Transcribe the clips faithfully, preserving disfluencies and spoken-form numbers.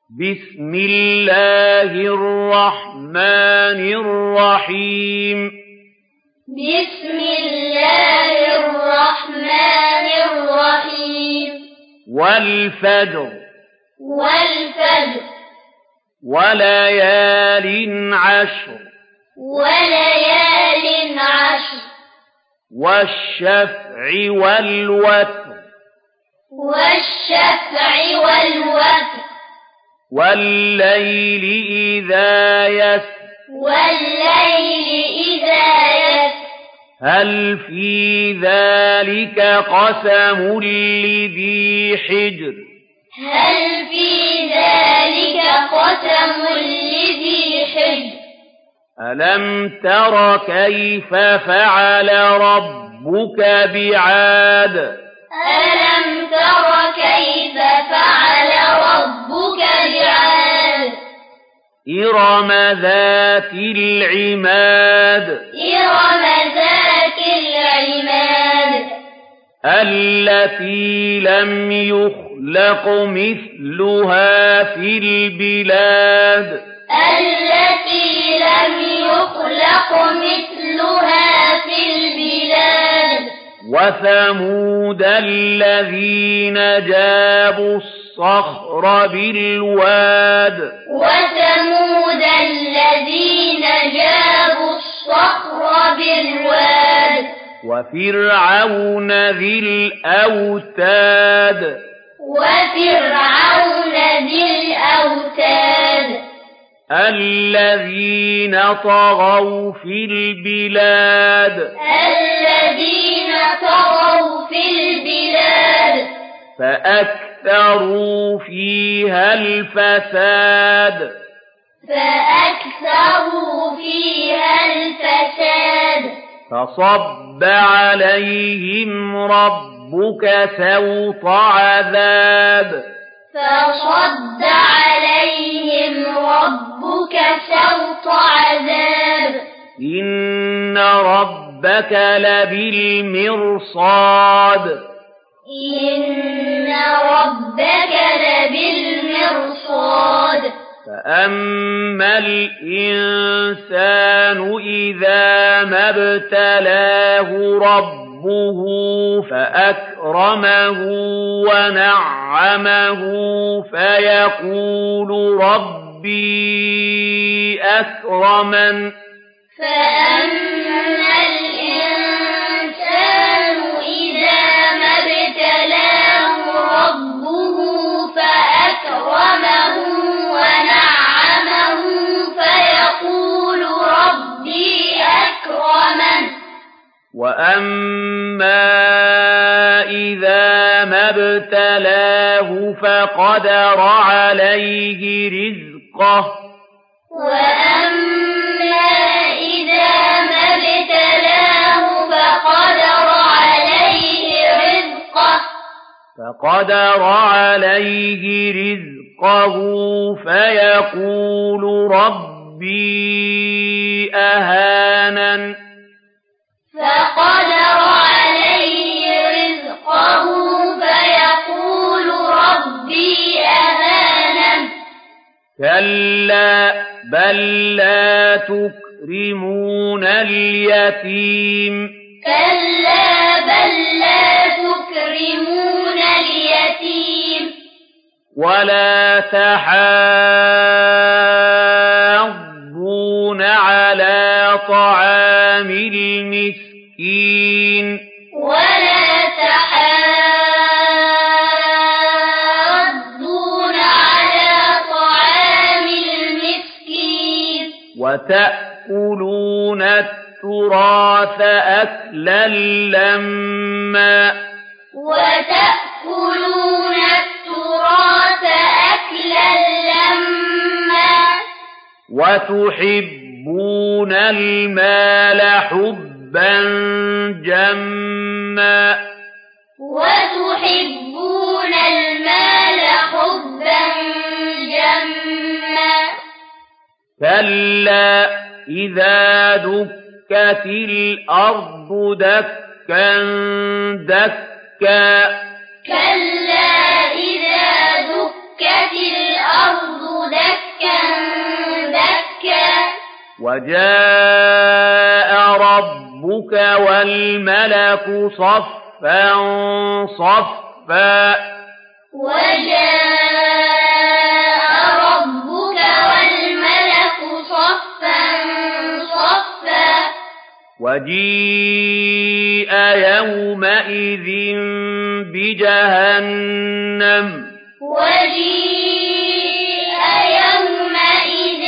بسم الله الرحمن الرحيم بسم الله الرحمن الرحيم والفجر والفجر وليال عشر وليال عشر والشفع والوتر والشفع والوتر والليل إذا يسر والليل إذا يسر هل في ذلك قسم لذي حجر هل في ذلك قسم لذي حجر ألم تر كيف فعل ربك بعاد ألم تر كيف فعل ربك بعاد إرم ذات العماد إرم ذات العماد التي لم يخلق مثلها في البلاد التي لم يخلق مثلها في البلاد وثمود الذين جابوا الصخر بالواد وثمود الذين جابوا الصخر بالواد وفرعون ذي الأوتاد وفرعون ذي الأوتاد الذين طغوا في البلاد الذين طغوا في البلاد فأكثروا فيها الفساد فأكثروا فيها الفساد فصب عليهم ربك سوط عذاب فصد عليهم ربك سوط عذاب إن ربك لبالمرصاد إن ربك لبالمرصاد فأما الإنسان إذا ما ابتلاه ربه فأكرمه ونعمه فيقول ربي أكرمن فأما الإنسان إذا ما ابتلاه ربه فأكرمه ونعمه فيقول ربي أكرمن وأما إذا ما ابتلاه فقدر عليه رزقه وأما إذا ما ابتلاه فقدر عليه رزقه فقدر عليه رزقه فيقول ربي أهانن فقدر عليه رزقه فيقول ربي أهانن كلا بل لا تكرمون اليتيم كلا بل لا تكرمون اليتيم ولا تحاضون على طعام المسكين ولا تحاضون على طعام المسكين وتأكلون التراث أكلا لما وتأكلون التراث أكلا لما وتحبون المال حبا جما وتحبون المال حبا جما كلا إذا دكت الأرض دكا دكا كلا إذا دكت الأرض وَجَاءَ رَبُّكَ وَالْمَلَكُ صَفًّا صَفًّا وَجَاءَ رَبُّكَ وَالْمَلَكُ صَفًّا صَفًّا وَجِيءَ يَوْمَئِذٍ بِجَهَنَّمَ وَجِيءَ يَوْمَئِذٍ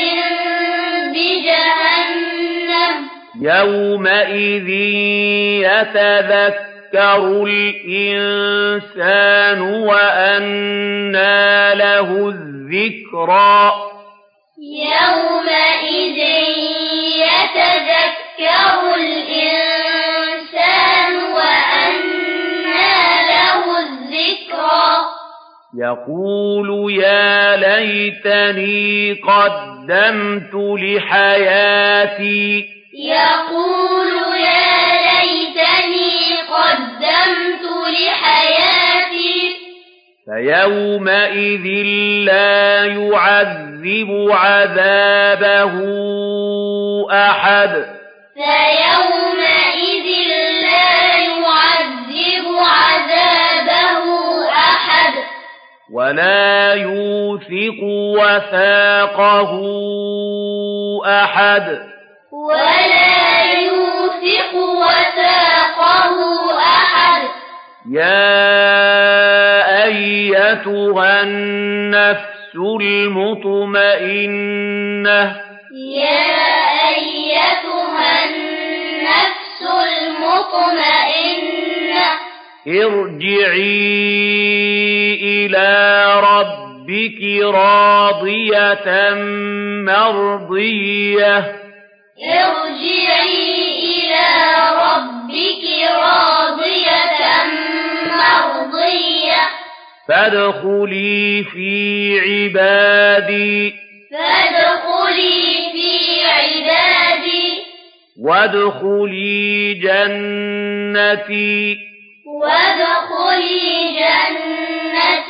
بِجَهَنَّمَ يَوْمَئِذٍ يَتَذَكَّرُ الْإِنسَانُ وَأَنَّىٰ لَهُ الذِّكْرَىٰ يَوْمَئِذٍ يَتَذَكَّرُ الْإِنسَانُ وَأَنَّىٰ لَهُ الذِّكْرَىٰ يَقُولُ يَا لَيْتَنِي قَدَّمْتُ لِحَيَاتِي يَقُولُ يَا لَيْتَنِي قَدَّمْتُ لِحَيَاتِي فَيَوْمَئِذٍ لَّا يُعَذِّبُ عَذَابَهُ أَحَدٌ فَيَوْمَئِذٍ لَّا يُعَذِّبُ عَذَابَهُ أَحَدٌ وَلَا يُوثِقُ وَثَاقَهُ أَحَدٌ وَلَا يُوثِقُ وَثَاقَهُ أَحَدٌ يَا أَيَّتُهَا النَّفْسُ الْمُطْمَئِنَّةُ يَا أَيَّتُهَا النَّفْسُ الْمُطْمَئِنَّةُ ارْجِعِي إِلَىٰ رَبِّكِ رَاضِيَةً مَّرْضِيَّةً ارْجِعِي إِلَىٰ رَبِّكِ رَاضِيَةً مَّرْضِيَّةً فَادْخُلِي فِي عِبَادِي فَادْخُلِي فِي عِبَادِي وَادْخُلِي جَنَّتِي وَادْخُلِي جَنَّتِي